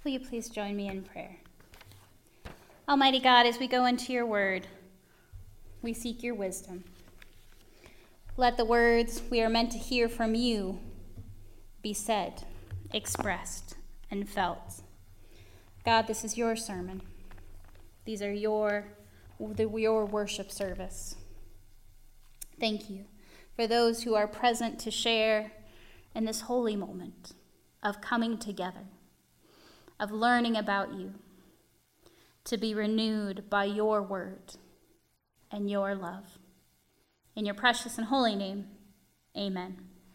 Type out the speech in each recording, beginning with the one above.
Will you please join me in prayer? Almighty God, as we go into your word, we seek your wisdom. Let the words we are meant to hear from you be said, expressed, and felt. God, this is your sermon. These are your worship service. Thank you for those who are present to share in this holy moment of coming together, of learning about you, to be renewed by your word and your love. In your precious and holy name, amen.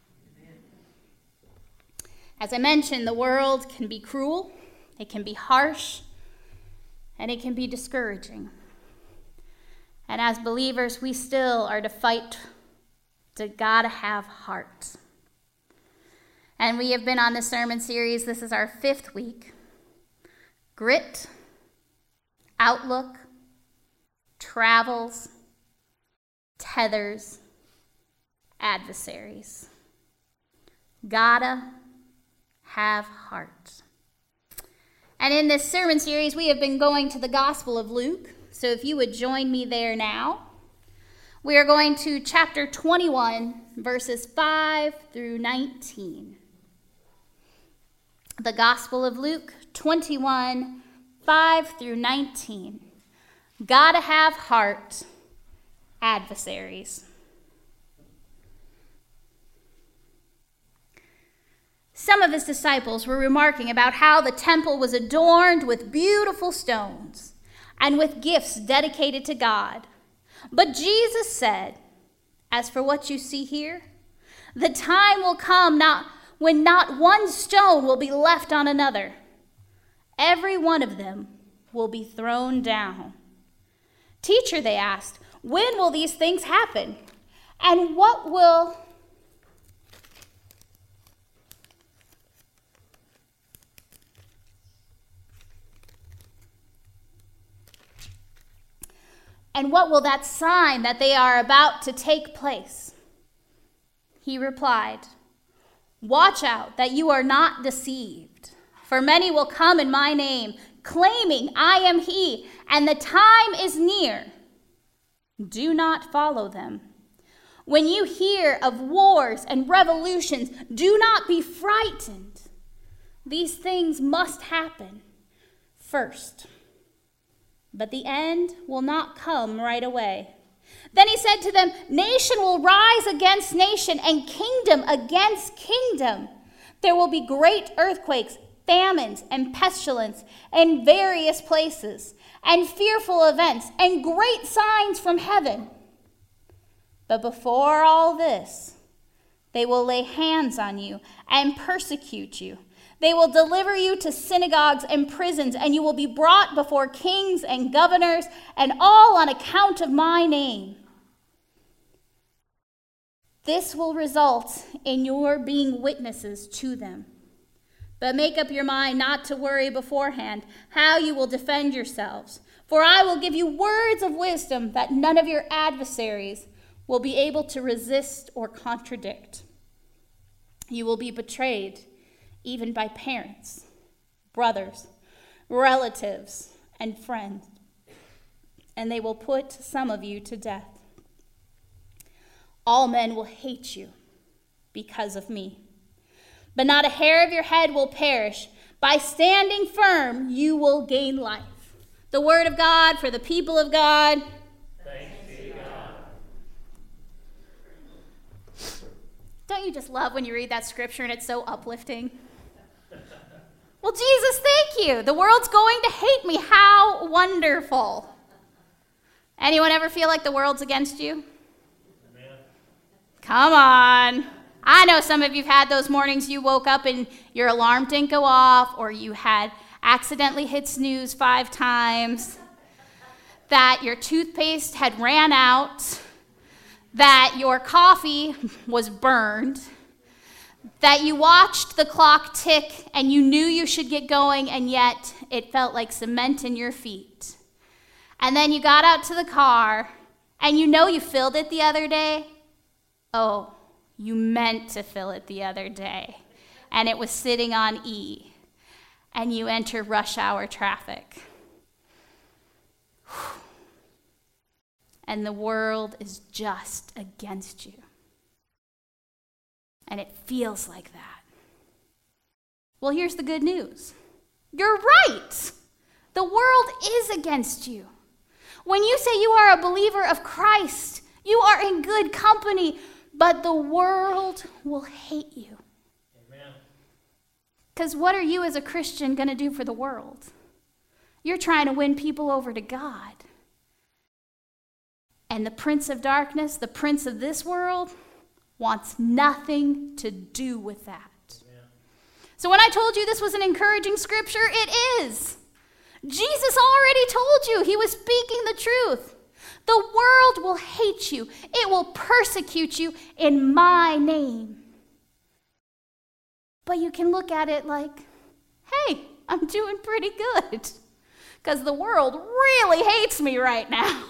As I mentioned, the world can be cruel, it can be harsh, and it can be discouraging. And as believers, we still are to fight to gotta have heart. And we have been on this sermon series. This is our 5th week. Grit, outlook, travels, tethers, adversaries. Gotta have heart. And in this sermon series, we have been going to the Gospel of Luke. So if you would join me there now, we are going to chapter 21, verses 5 through 19. The Gospel of Luke 21, 5 through 19. Gotta have heart, adversaries. Some of his disciples were remarking about how the temple was adorned with beautiful stones and with gifts dedicated to God. But Jesus said, "As for what you see here, the time will come when not one stone will be left on another. Every one of them will be thrown down." "Teacher," they asked, "when will these things happen? And what will that sign that they are about to take place?" He replied, "Watch out that you are not deceived. For many will come in my name, claiming I am he, and the time is near. Do not follow them. When you hear of wars and revolutions, do not be frightened. These things must happen first, but the end will not come right away." Then he said to them, "Nation will rise against nation and kingdom against kingdom. There will be great earthquakes, famines, and pestilence in various places, and fearful events, and great signs from heaven. But before all this, they will lay hands on you and persecute you. They will deliver you to synagogues and prisons, and you will be brought before kings and governors, and all on account of my name. This will result in your being witnesses to them. But make up your mind not to worry beforehand how you will defend yourselves. For I will give you words of wisdom that none of your adversaries will be able to resist or contradict. You will be betrayed even by parents, brothers, relatives, and friends, and they will put some of you to death. All men will hate you because of me. But not a hair of your head will perish. By standing firm, you will gain life." The word of God for the people of God. Thanks be to God. Don't you just love when you read that scripture and it's so uplifting? Well, Jesus, thank you. The world's going to hate me. How wonderful. Anyone ever feel like the world's against you? Amen. Come on. I know some of you've had those mornings you woke up and your alarm didn't go off, or you had accidentally hit snooze 5 times, that your toothpaste had ran out, that your coffee was burned, that you watched the clock tick and you knew you should get going, and yet it felt like cement in your feet. And then you got out to the car and you know you filled it the other day. Oh, you meant to fill it the other day, and it was sitting on E. and you enter rush hour traffic. And the world is just against you. And it feels like that. Well, here's the good news. You're right. The world is against you. When you say you are a believer of Christ, you are in good company, but the world will hate you. Amen. Because what are you as a Christian going to do for the world? You're trying to win people over to God. And the prince of darkness, the prince of this world, wants nothing to do with that. Amen. So when I told you this was an encouraging scripture, it is. Jesus already told you. He was speaking the truth. The world will hate you. It will persecute you in my name. But you can look at it like, hey, I'm doing pretty good. Because the world really hates me right now.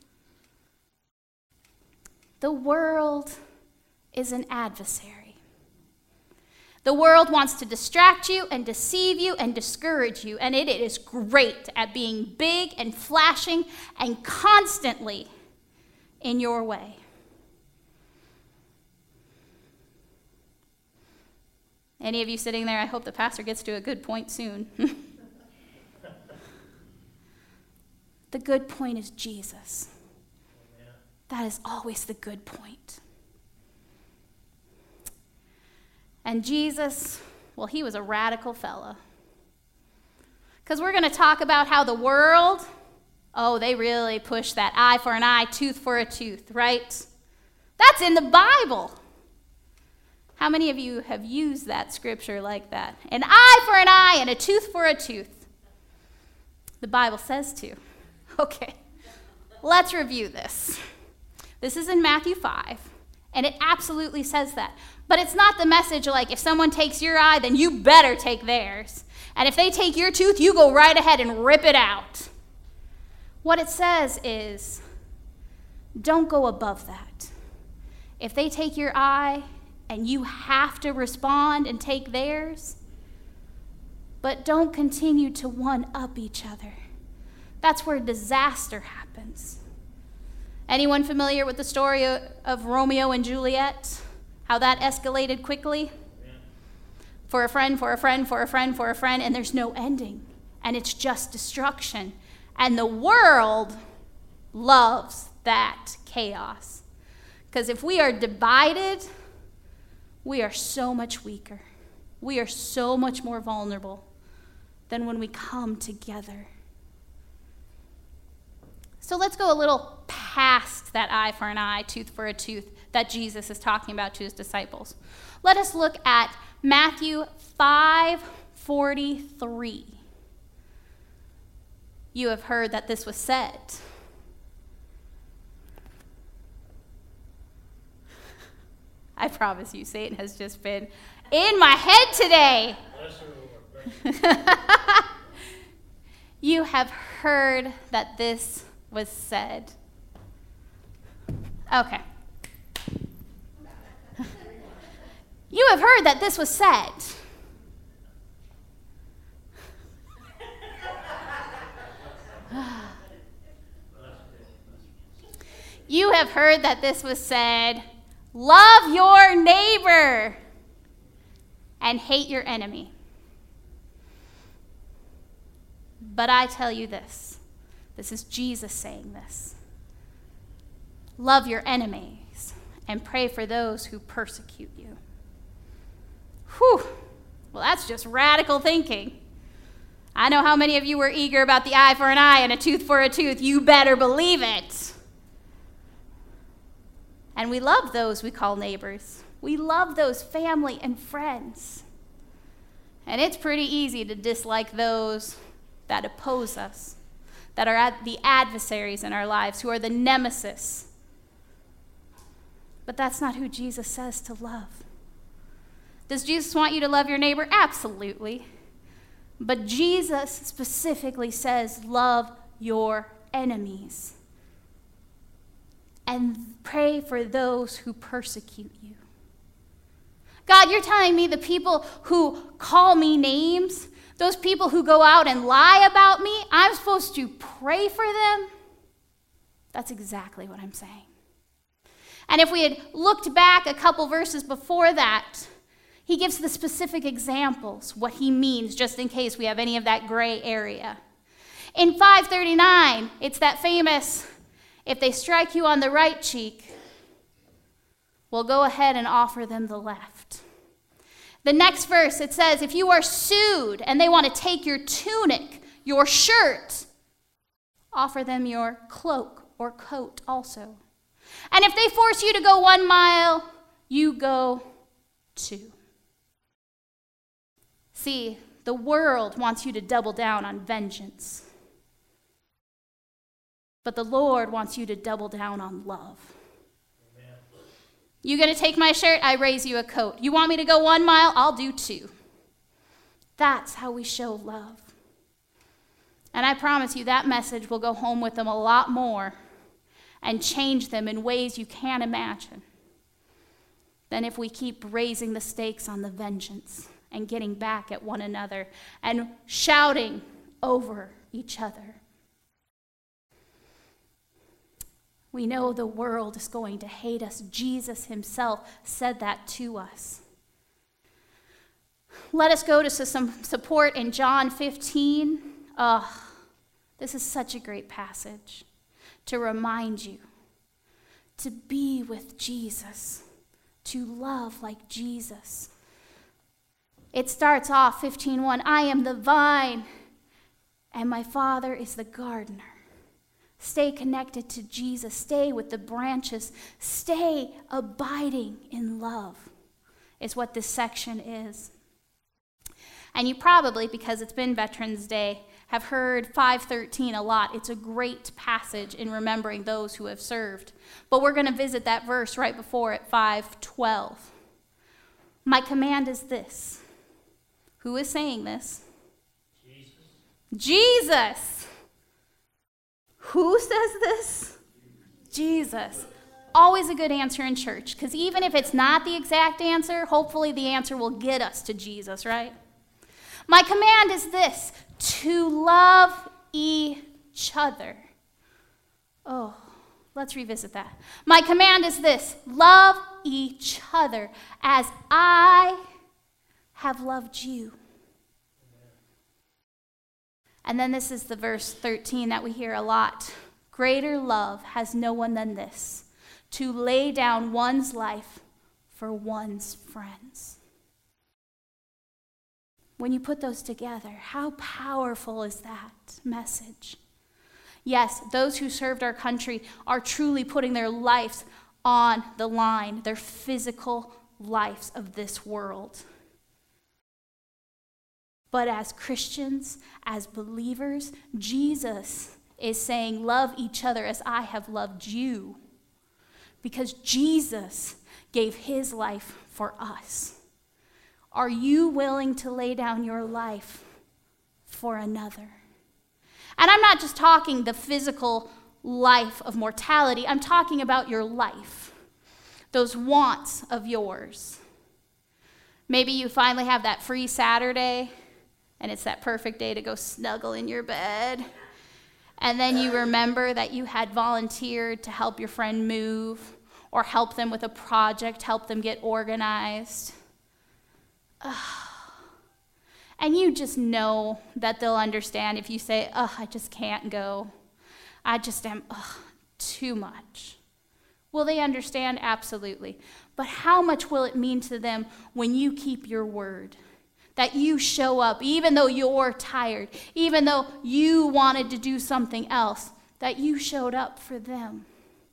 The world is an adversary. The world wants to distract you and deceive you and discourage you, and it is great at being big and flashing and constantly in your way. Any of you sitting there, I hope the pastor gets to a good point soon. The good point is Jesus. Amen. That is always the good point. And Jesus, well, he was a radical fella. Because we're going to talk about how the world, they really push that eye for an eye, tooth for a tooth, right? That's in the Bible. How many of you have used that scripture like that? An eye for an eye and a tooth for a tooth. The Bible says to. Okay, let's review this. This is in Matthew 5, and it absolutely says that. But it's not the message like if someone takes your eye, then you better take theirs. And if they take your tooth, you go right ahead and rip it out. What it says is, don't go above that. If they take your eye and you have to respond and take theirs, but don't continue to one-up each other. That's where disaster happens. Anyone familiar with the story of Romeo and Juliet? How that escalated quickly? Amen. For a friend, for a friend, for a friend, for a friend, and there's no ending. And it's just destruction. And the world loves that chaos. Because if we are divided, we are so much weaker. We are so much more vulnerable than when we come together. So let's go a little past that eye for an eye, tooth for a tooth that Jesus is talking about to his disciples. Let us look at Matthew 5:43. You have heard that this was said. I promise you, Satan has just been in my head today. Bless her, Lord. Bless her. You have heard that this was said. Okay. You have heard that this was said. You have heard that this was said, love your neighbor and hate your enemy. But I tell you this is Jesus saying this. Love your enemies and pray for those who persecute you. Whew. Well, that's just radical thinking. I know how many of you were eager about the eye for an eye and a tooth for a tooth. You better believe it. And we love those we call neighbors. We love those family and friends. And it's pretty easy to dislike those that oppose us, that are the adversaries in our lives, who are the nemesis. But that's not who Jesus says to love. Does Jesus want you to love your neighbor? Absolutely. But Jesus specifically says, love your enemies and pray for those who persecute you. God, you're telling me the people who call me names, Those people who go out and lie about me, I'm supposed to pray for them? That's exactly what I'm saying. And if we had looked back a couple verses before that, he gives the specific examples, what he means, just in case we have any of that gray area. In 5:39, it's that famous, if they strike you on the right cheek, well, go ahead and offer them the left. The next verse, it says, if you are sued and they want to take your tunic, your shirt, offer them your cloak or coat also. And if they force you to go 1 mile, you go 2. See, the world wants you to double down on vengeance. But the Lord wants you to double down on love. Amen. You going to take my shirt? I raise you a coat. You want me to go 1 mile? I'll do 2. That's how we show love. And I promise you that message will go home with them a lot more and change them in ways you can't imagine than if we keep raising the stakes on the vengeance and getting back at one another and shouting over each other. We know the world is going to hate us. Jesus himself said that to us. Let us go to some support in John 15. This is such a great passage to remind you to be with Jesus, to love like Jesus. It starts off 15:1, I am the vine, and my Father is the gardener. Stay connected to Jesus. Stay with the branches. Stay abiding in love is what this section is. And you probably, because it's been Veterans Day, have heard 5:13 a lot. It's a great passage in remembering those who have served. But we're going to visit that verse right before it, 5:12. My command is this. Who is saying this? Jesus. Who says this? Jesus. Always a good answer in church, because even if it's not the exact answer, hopefully the answer will get us to Jesus, right? My command is this, to love each other. Oh, let's revisit that. My command is this, love each other as I have loved you. And then this is the verse 13 that we hear a lot. Greater love has no one than this, to lay down one's life for one's friends. When you put those together, how powerful is that message? Yes, those who served our country are truly putting their lives on the line, their physical lives of this world. But as Christians, as believers, Jesus is saying, love each other as I have loved you. Because Jesus gave his life for us. Are you willing to lay down your life for another? And I'm not just talking the physical life of mortality. I'm talking about your life, those wants of yours. Maybe you finally have that free Saturday, and it's that perfect day to go snuggle in your bed. And then you remember that you had volunteered to help your friend move or help them with a project, help them get organized. And you just know that they'll understand if you say, I just can't go. I just am, too much. Will they understand? Absolutely. But how much will it mean to them when you keep your word? That you show up, even though you're tired, even though you wanted to do something else, that you showed up for them.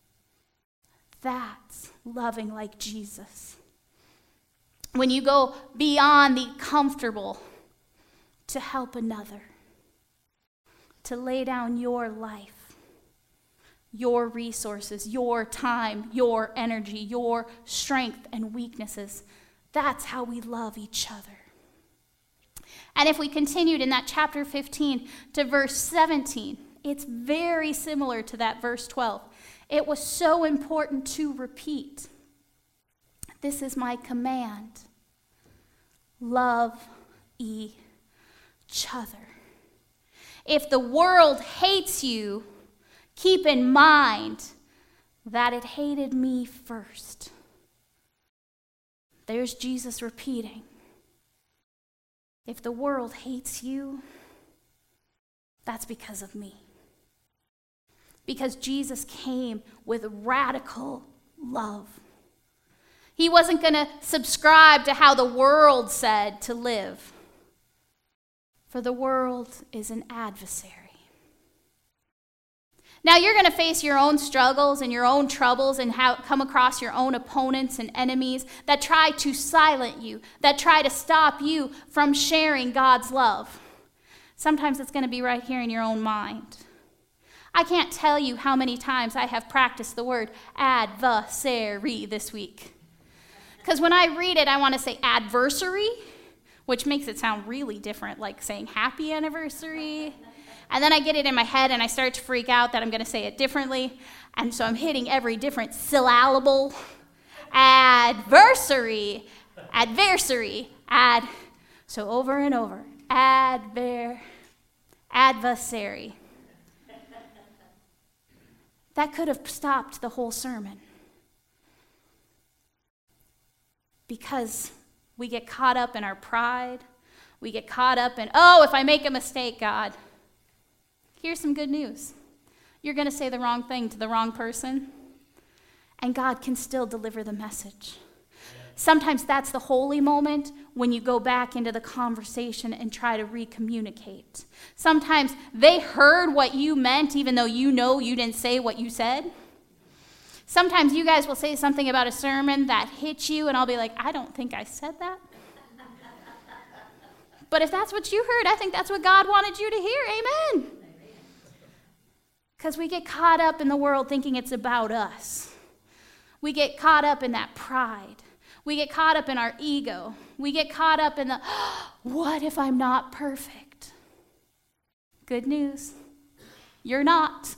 That's loving like Jesus. When you go beyond the comfortable to help another, to lay down your life, your resources, your time, your energy, your strength and weaknesses, that's how we love each other. And if we continued in that chapter 15 to verse 17, it's very similar to that verse 12. It was so important to repeat. This is my command. Love each each other. If the world hates you, keep in mind that it hated me first. There's Jesus repeating. If the world hates you, that's because of me. Because Jesus came with radical love. He wasn't going to subscribe to how the world said to live. For the world is an adversary. Now you're going to face your own struggles and your own troubles and come across your own opponents and enemies that try to silence you, that try to stop you from sharing God's love. Sometimes it's going to be right here in your own mind. I can't tell you how many times I have practiced the word adversary this week. Because when I read it, I want to say adversary, which makes it sound really different, like saying happy anniversary. And then I get it in my head and I start to freak out that I'm going to say it differently. And so I'm hitting every different syllable. Adversary. So over and over. Adversary. That could have stopped the whole sermon. Because we get caught up in our pride. We get caught up in, if I make a mistake, God. Here's some good news. You're going to say the wrong thing to the wrong person, and God can still deliver the message. Sometimes that's the holy moment when you go back into the conversation and try to recommunicate. Sometimes they heard what you meant even though you know you didn't say what you said. Sometimes you guys will say something about a sermon that hits you and I'll be like, I don't think I said that. But if that's what you heard, I think that's what God wanted you to hear. Amen. Because we get caught up in the world thinking it's about us. We get caught up in that pride. We get caught up in our ego. We get caught up in the, what if I'm not perfect? Good news. You're not.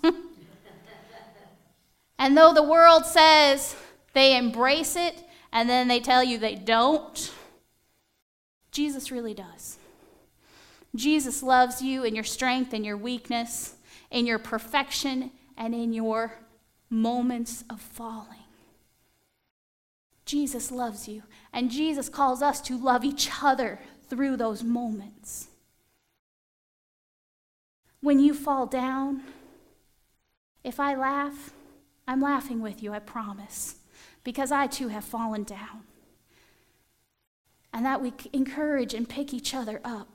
And though the world says they embrace it and then they tell you they don't, Jesus really does. Jesus loves you in your strength and your weakness, in your perfection and in your moments of falling. Jesus loves you, and Jesus calls us to love each other through those moments. When you fall down, if I laugh, I'm laughing with you, I promise, because I too have fallen down. And that we encourage and pick each other up.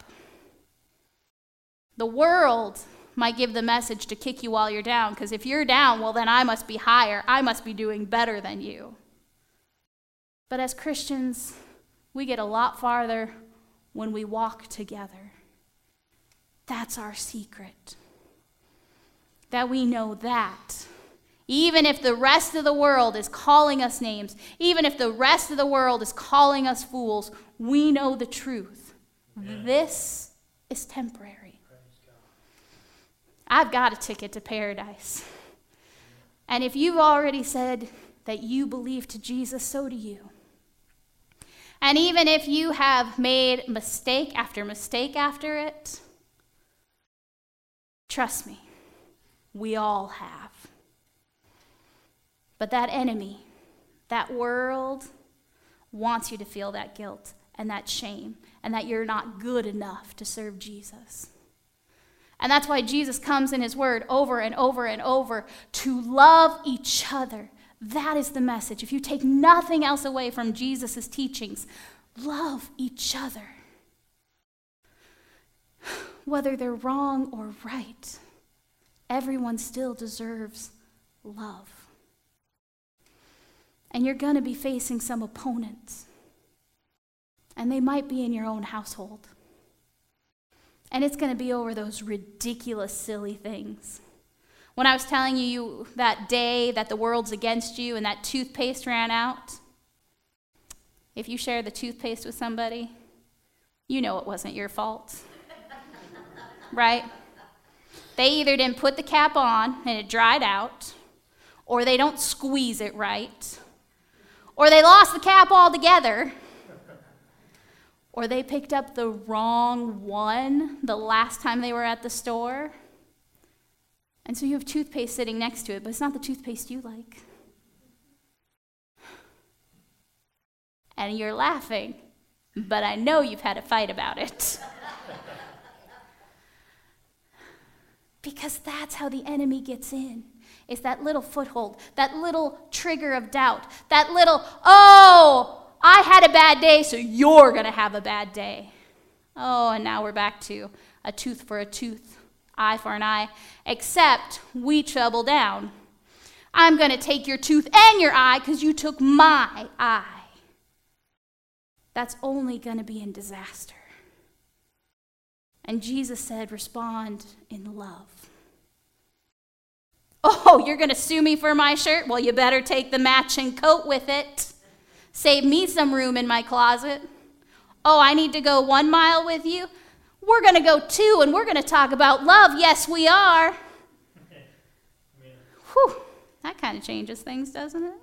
The world might give the message to kick you while you're down, because if you're down, well, then I must be higher. I must be doing better than you. But as Christians, we get a lot farther when we walk together. That's our secret. That we know that even if the rest of the world is calling us names, even if the rest of the world is calling us fools, we know the truth. Yeah. This is temporary. I've got a ticket to paradise. And if you've already said that you believe to Jesus, so do you. And even if you have made mistake after it, trust me, we all have. But that enemy, that world, wants you to feel that guilt and that shame and that you're not good enough to serve Jesus. And that's why Jesus comes in his word over and over and over to love each other. That is the message. If you take nothing else away from Jesus' teachings, love each other. Whether they're wrong or right, everyone still deserves love. And you're going to be facing some opponents. And they might be in your own household. And it's going to be over those ridiculous, silly things. When I was telling you that day that the world's against you and that toothpaste ran out, if you share the toothpaste with somebody, you know it wasn't your fault. Right? They either didn't put the cap on and it dried out, or they don't squeeze it right, or they lost the cap altogether, Or they picked up the wrong one the last time they were at the store. And so you have toothpaste sitting next to it, but it's not the toothpaste you like. And you're laughing, but I know you've had a fight about it. Because that's how the enemy gets in. It's that little foothold, that little trigger of doubt, that little, oh, I had a bad day, so you're going to have a bad day. Oh, and now we're back to a tooth for a tooth, eye for an eye, except we treble down. I'm going to take your tooth and your eye because you took my eye. That's only going to be in disaster. And Jesus said, respond in love. Oh, you're going to sue me for my shirt? Well, you better take the matching coat with it. Save me some room in my closet. Oh, I need to go 1 mile with you? We're going to go 2, and we're going to talk about love. Yes, we are. Whew, that kind of changes things, doesn't it?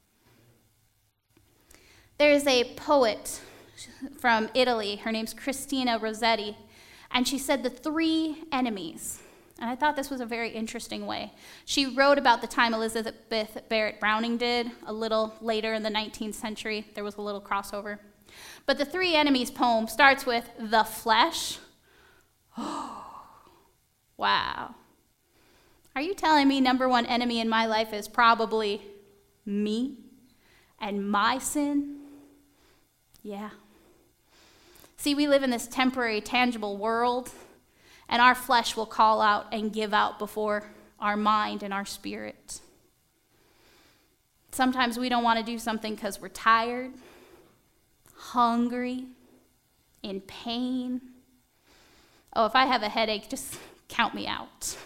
There's a poet from Italy. Her name's Christina Rossetti. And she said the 3 enemies. And I thought this was a very interesting way. She wrote about the time Elizabeth Barrett Browning did a little later in the 19th century. There was a little crossover. But the 3 enemies poem starts with the flesh. Oh, wow. Are you telling me number 1 enemy in my life is probably me and my sin? Yeah. See, we live in this temporary, tangible world, and our flesh will call out and give out before our mind and our spirit. Sometimes we don't want to do something because we're tired, hungry, in pain. Oh, if I have a headache, just count me out.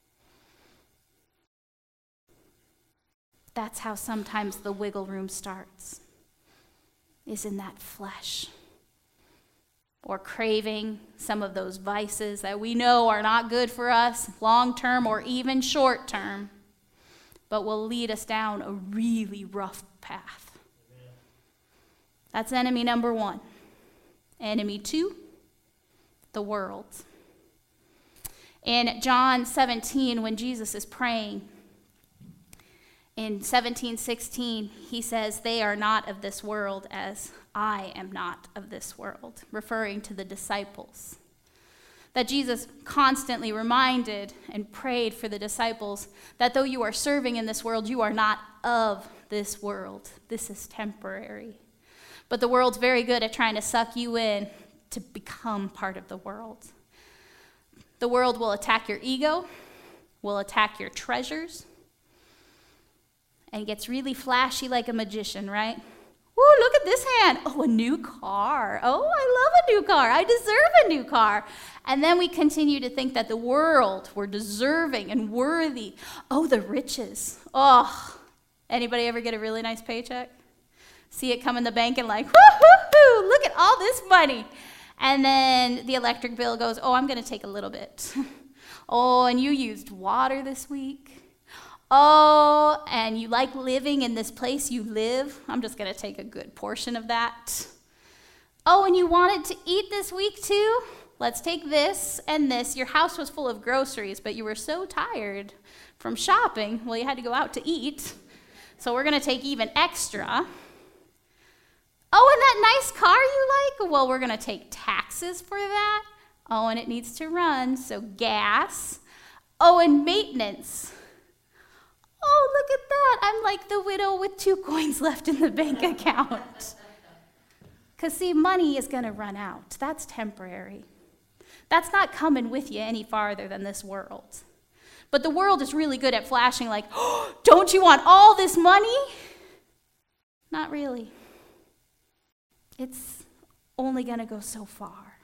That's how sometimes the wiggle room starts, is in that flesh. Or craving some of those vices that we know are not good for us, long-term or even short-term, but will lead us down a really rough path. Amen. That's enemy number 1. Enemy 2, the world. In John 17, when Jesus is praying, in 17:16, he says, they are not of this world as I am not of this world, referring to the disciples. That Jesus constantly reminded and prayed for the disciples that though you are serving in this world, you are not of this world. This is temporary. But the world's very good at trying to suck you in to become part of the world. The world will attack your ego, will attack your treasures, and gets really flashy like a magician, right? Ooh, look at this hand. Oh, a new car. Oh, I love a new car. I deserve a new car. And then we continue to think that the world, we're deserving and worthy. Oh, the riches. Oh, anybody ever get a really nice paycheck? See it come in the bank and like, woo-hoo-hoo, look at all this money. And then the electric bill goes, oh, I'm going to take a little bit. Oh, and you used water this week. Oh, and you like living in this place you live. I'm just going to take a good portion of that. Oh, and you wanted to eat this week too? Let's take this and this. Your house was full of groceries, but you were so tired from shopping. Well, you had to go out to eat. So we're going to take even extra. Oh, and that nice car you like? Well, we're going to take taxes for that. Oh, and it needs to run, so gas. Oh, and maintenance. Oh, look at that. I'm like the widow with 2 coins left in the bank account. Because, see, money is going to run out. That's temporary. That's not coming with you any farther than this world. But the world is really good at flashing like, oh, don't you want all this money? Not really. It's only going to go so far.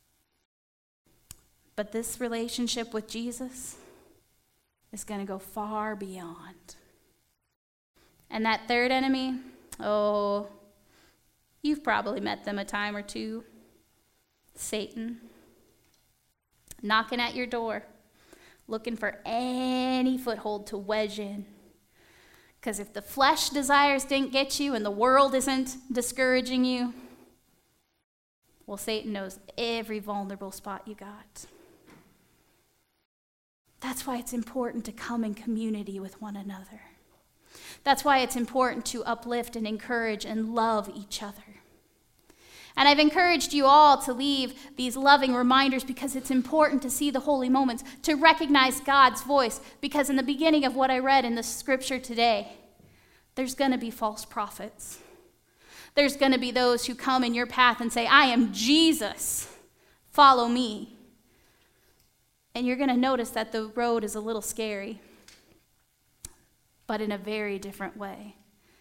But this relationship with Jesus is going to go far beyond. And that third enemy, oh, you've probably met them a time or two. Satan, knocking at your door, looking for any foothold to wedge in. Because if the flesh desires didn't get you and the world isn't discouraging you, Well, Satan knows every vulnerable spot you got. That's why it's important to come in community with one another. That's why it's important to uplift and encourage and love each other. And I've encouraged you all to leave these loving reminders because it's important to see the holy moments, to recognize God's voice, because in the beginning of what I read in the scripture today, there's going to be false prophets. There's going to be those who come in your path and say, I am Jesus, follow me. And you're going to notice that the road is a little scary, but in a very different way.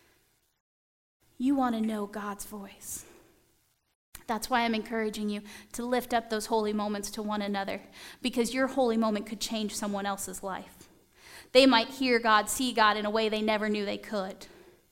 You want to know God's voice. That's why I'm encouraging you to lift up those holy moments to one another, because your holy moment could change someone else's life. They might hear God, see God in a way they never knew they could,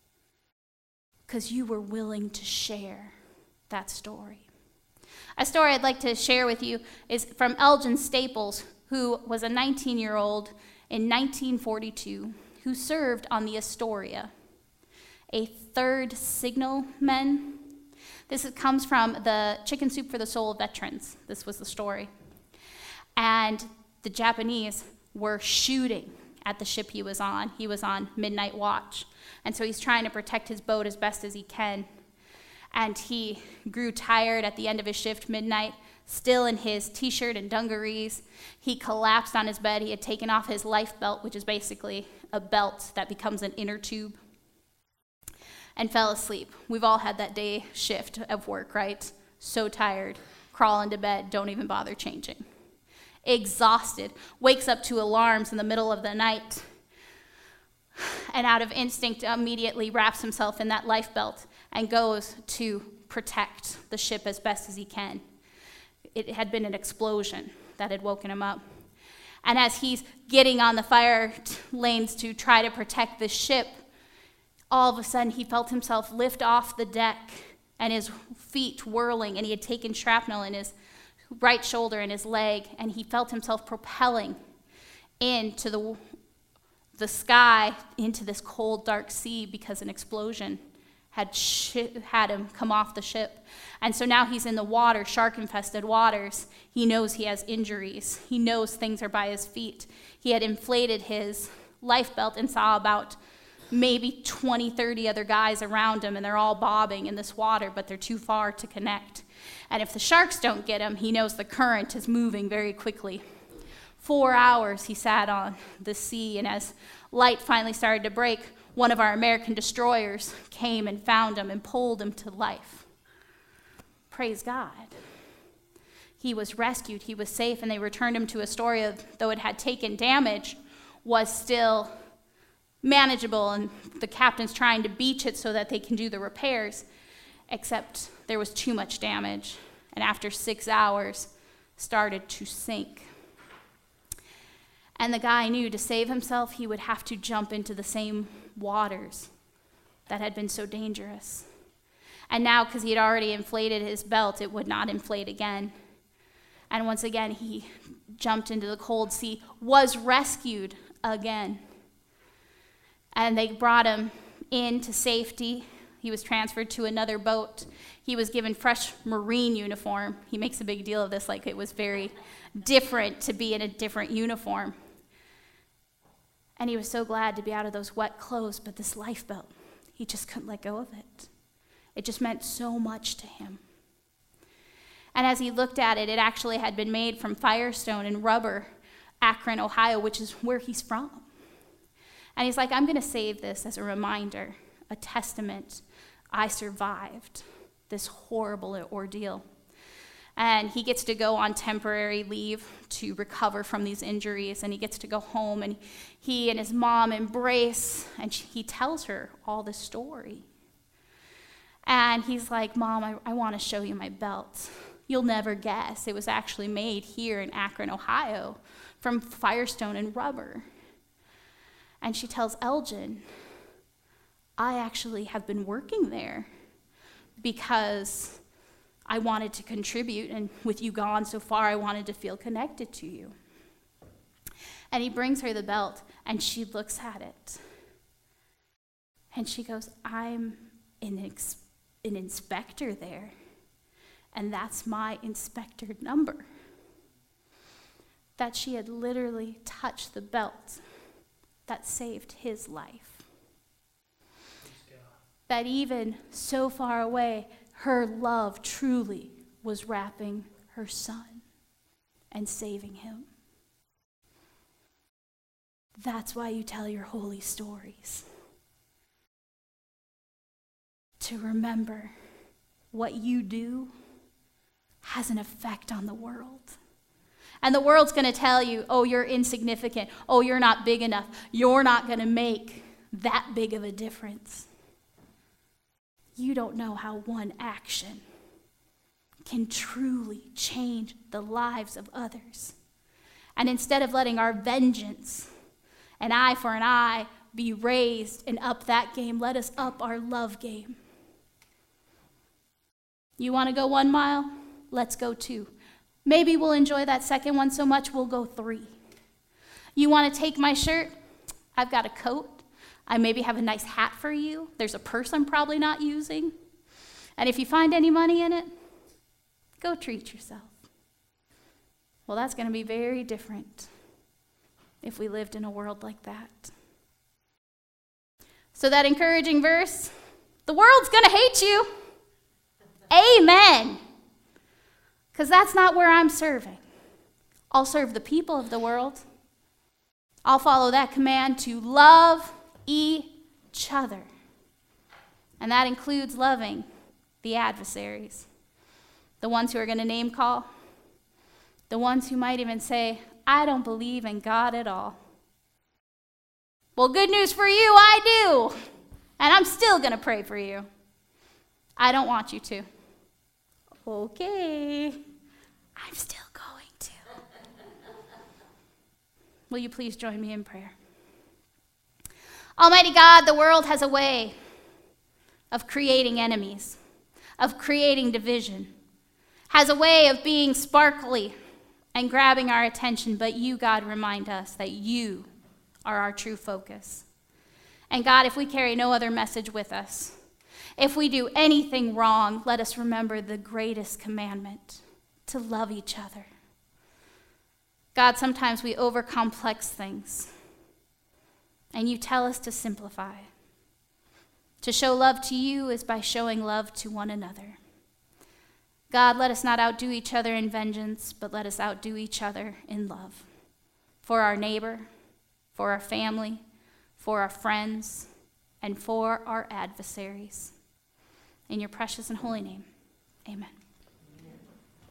because you were willing to share that story. A story I'd like to share with you is from Elgin Staples, who was a 19-year-old in 1942 who served on the Astoria, a third signalman. This comes from the Chicken Soup for the Soul of Veterans. This was the story. And the Japanese were shooting at the ship he was on. He was on midnight watch. And so he's trying to protect his boat as best as he can. And he grew tired at the end of his shift, midnight, still in his t-shirt and dungarees. He collapsed on his bed. He had taken off his life belt, which is basically a belt that becomes an inner tube, and fell asleep. We've all had that day shift of work, right? So tired, crawl into bed, don't even bother changing. Exhausted, wakes up to alarms in the middle of the night, and out of instinct immediately wraps himself in that life belt and goes to protect the ship as best as he can. It had been an explosion that had woken him up. And as he's getting on the fire lanes to try to protect the ship, all of a sudden he felt himself lift off the deck and his feet whirling, and he had taken shrapnel in his right shoulder and his leg, and he felt himself propelling into the sky, into this cold, dark sea, because an explosion had him come off the ship. And so now he's in the water, shark-infested waters. He knows he has injuries. He knows things are by his feet. He had inflated his life belt and saw about maybe 20, 30 other guys around him, and they're all bobbing in this water, but they're too far to connect. And if the sharks don't get him, he knows the current is moving very quickly. 4 hours he sat on the sea, and as light finally started to break, one of our American destroyers came and found him and pulled him to life. Praise God. He was rescued, he was safe, and they returned him to Astoria, though it had taken damage, was still manageable, and the captain's trying to beach it so that they can do the repairs, except there was too much damage, and after 6 hours started to sink. And the guy knew to save himself he would have to jump into the same waters that had been so dangerous. And now, because he had already inflated his belt, it would not inflate again. And once again he jumped into the cold sea, was rescued again. And they brought him into safety. He was transferred to another boat. He was given fresh Marine uniform. He makes a big deal of this, like it was very different to be in a different uniform. And he was so glad to be out of those wet clothes, but this life belt, he just couldn't let go of it. It just meant so much to him. And as he looked at it, it actually had been made from Firestone and rubber, Akron, Ohio, which is where he's from. And he's like, I'm going to save this as a reminder, a testament. I survived this horrible ordeal. And he gets to go on temporary leave to recover from these injuries, and he gets to go home, and he and his mom embrace, and he tells her all the story. And he's like, Mom, I want to show you my belt. You'll never guess. It was actually made here in Akron, Ohio, from Firestone and rubber. And she tells Elgin, I actually have been working there because I wanted to contribute, and with you gone so far, I wanted to feel connected to you. And he brings her the belt, and she looks at it. And she goes, I'm an inspector there. And that's my inspector number. That she had literally touched the belt that saved his life. That even so far away, her love truly was wrapping her son and saving him. That's why you tell your holy stories. To remember what you do has an effect on the world. And the world's going to tell you, oh, you're insignificant. Oh, you're not big enough. You're not going to make that big of a difference. You don't know how one action can truly change the lives of others. And instead of letting our vengeance, an eye for an eye, be raised and up that game, let us up our love game. You want to go 1 mile? Let's go 2. Maybe we'll enjoy that second one so much we'll go 3. You want to take my shirt? I've got a coat. I maybe have a nice hat for you. There's a purse I'm probably not using. And if you find any money in it, go treat yourself. Well, that's going to be very different if we lived in a world like that. So that encouraging verse, the world's going to hate you. Amen. Because that's not where I'm serving. I'll serve the people of the world. I'll follow that command to love each other. And that includes loving the adversaries, the ones who are going to name call, the ones who might even say, I don't believe in God at all. Well, good news for you, I do. And I'm still going to pray for you. I don't want you to. Okay, I'm still going to. Will you please join me in prayer? Almighty God, the world has a way of creating enemies, of creating division, has a way of being sparkly and grabbing our attention, but you, God, remind us that you are our true focus. And God, if we carry no other message with us, if we do anything wrong, let us remember the greatest commandment, to love each other. God, sometimes we overcomplex things, and you tell us to simplify. To show love to you is by showing love to one another. God, let us not outdo each other in vengeance, but let us outdo each other in love. For our neighbor, for our family, for our friends, and for our adversaries. In your precious and holy name, amen.